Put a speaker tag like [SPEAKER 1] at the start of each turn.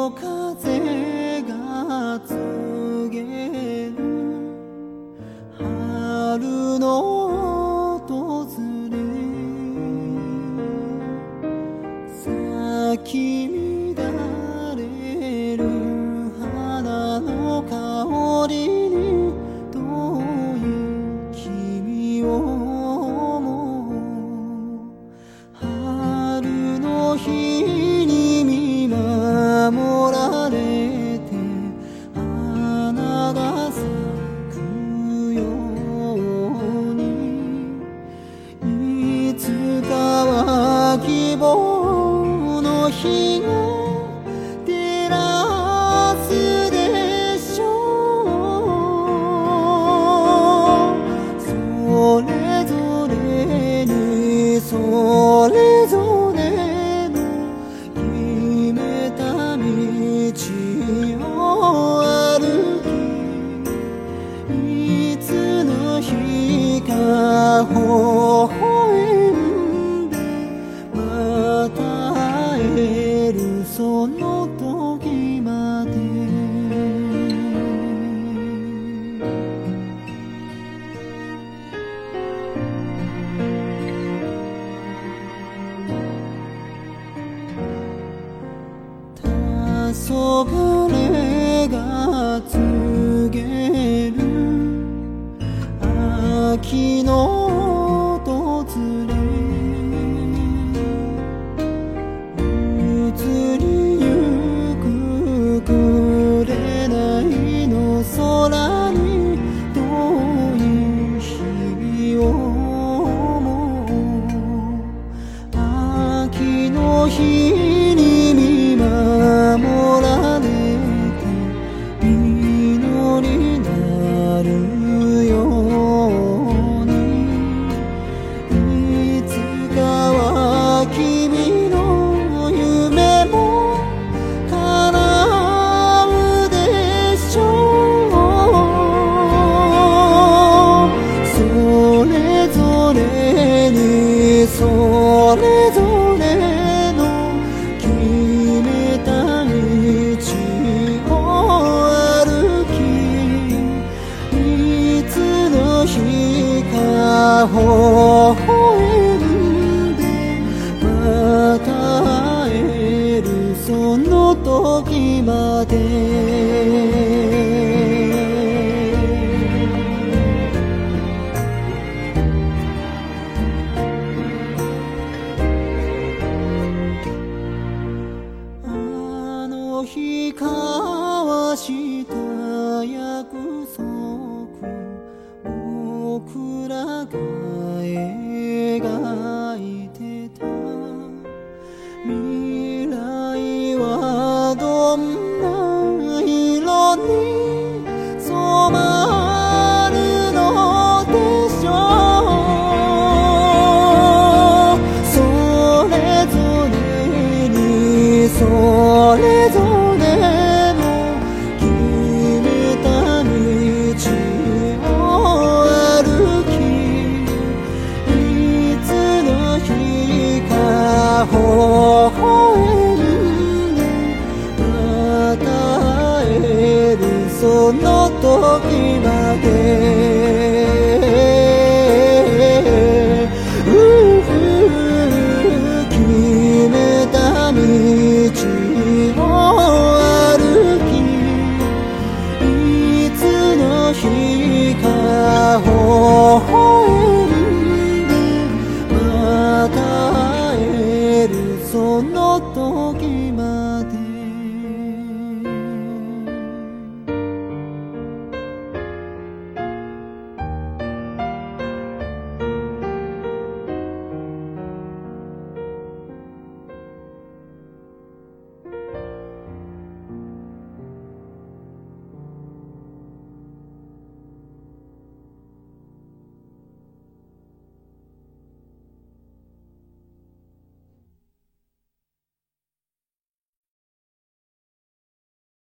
[SPEAKER 1] の風が告げる春の訪れ、咲き乱れる花の香りに遠い君を思う。春の日に見守られて花が咲くように、いつかは希望の日が照らすでしょう。それぞれにそれぞれの決めた道を歩き、いつの日か微笑んでまた会えるその時まで。黄昏が告げる秋の訪れ、移りゆく紅の空に遠い日々を思う。秋の日に見守られて祈りなるように、いつかは君の夢も叶うでしょう。それぞれにそれぞれの決めた道を歩き、いつの日か微笑んでまた会えるその時まで。あの日交わした約束、僕らが描いてた未来はどんな色に染まるのでしょう。それぞれにそれぞれの決めた道を歩き、いつの日か微笑んでまた会えるその時まで。